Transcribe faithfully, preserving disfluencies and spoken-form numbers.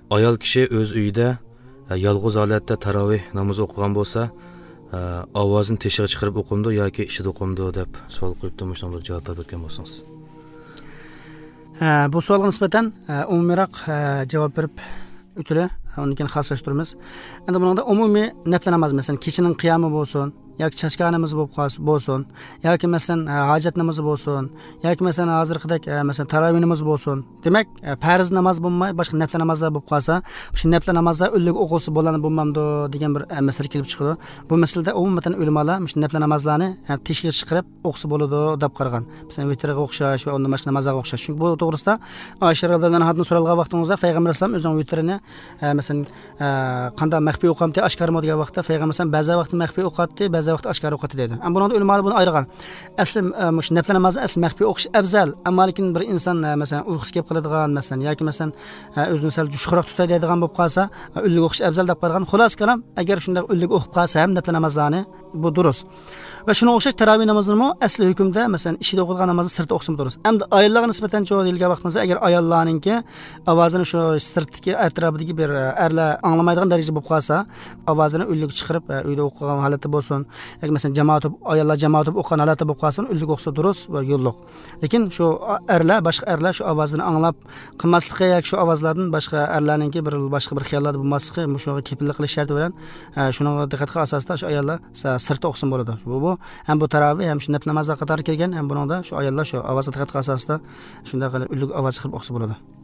ayol kishi o'z uyida yolg'iz holatda taroveh namozi o'qigan bo'lsa, ovozini teshig'i chiqarib o'qimdi yoki ishida o'qimdi deb savol qo'yibdi. Shunday bir javob berib o'tgan bo'lsangiz. Bu savolga nisbatan umumiyroq javob berib o'tili, undan keyin xoslashtiramiz. Endi buningda umumiy nafl namoz, masalan, kechining qiyomi bo'lsin, yoki chashka namozi bo'lsin, yoki masalan hojat namozi bo'lsin, yoki masalan hozirgidek masalan tarovih namozi bo'lsin. Demak, farz namoz bo'lmay, boshqa nafl namozlar bo'lib qolsa, shu nafl namozlar o'lik o'qilsa bo'ladi, bo'lmamdi degan bir masala kelib chiqadi. Bu masalada umuman ulamolar shu nafl namozlarni teshikka chiqarib o'qisa bo'ladi deb qaragan. Masalan, vitrga o'xshash va undan boshqa namozlarga o'xshash. Chunki bu to'g'risida Oysha radhiyallohu anhadan so'ralgan vaqtingizda payg'ambar alayhisalom o'zining vitrini masalan qanday maxfiy o'qamdi, oshkormi degan vaqtda payg'ambar alayhisalom ba'zi vaqtda maxfiy o'qatdi, ba'zi vaqt oshkor o'qatdi dedi. Ammo bunda ulamolar buni ayirgan. Asli mush nafl namozni asli maxfiy o'qish afzal. Ammo lekin bir inson masalan uyqusi kelib qoladigan, masalan yoki masalan o'zini sal jushroq tutadigan bo'lib qolsa, o'lik o'qish afzal deb qaragan. Xulos kalam, agar shunday o'lik o'qib qolsa ham nafl namozlarni bu durust. Va shuna o'xshash tarovih namozini asli hukmda masalan ishida o'qilgan namozni sirtda o'qisa durust. Endi ayollarga nisbatan cho'zilgan vaqtingizda agar ayollarningki ovozini shu sirtdagi atrofidagi bir erlar anglamaydigan darajada bo'lib qolsa, ovozini o'lik chiqarib uyda o'qigan holatda bo'lsin, yoki masalan jamoat ayollar jamoat o'qigan holatda bo'lib qolsa, o'lik o'qisa durust va yo'lliq. Lekin shu erlar, boshqa erlar shu ovozini anglab qilmasligi yoki shu ovozlardan boshqa erlarningki bir boshqa bir xiyollar bo'lmasligi, shunga kepillik qilish sharti bilan shunga diqqatga asosda shu ayollar sirtda o'qisin bo'ladi. Bu ham bu tarovih ham shu nafl namozlar qatori kelgan, ham buningda shu ayollar shu ovozga diqqatga asosda shunday qilib o'lik ovoz chiqarib o'qisa bo'ladi.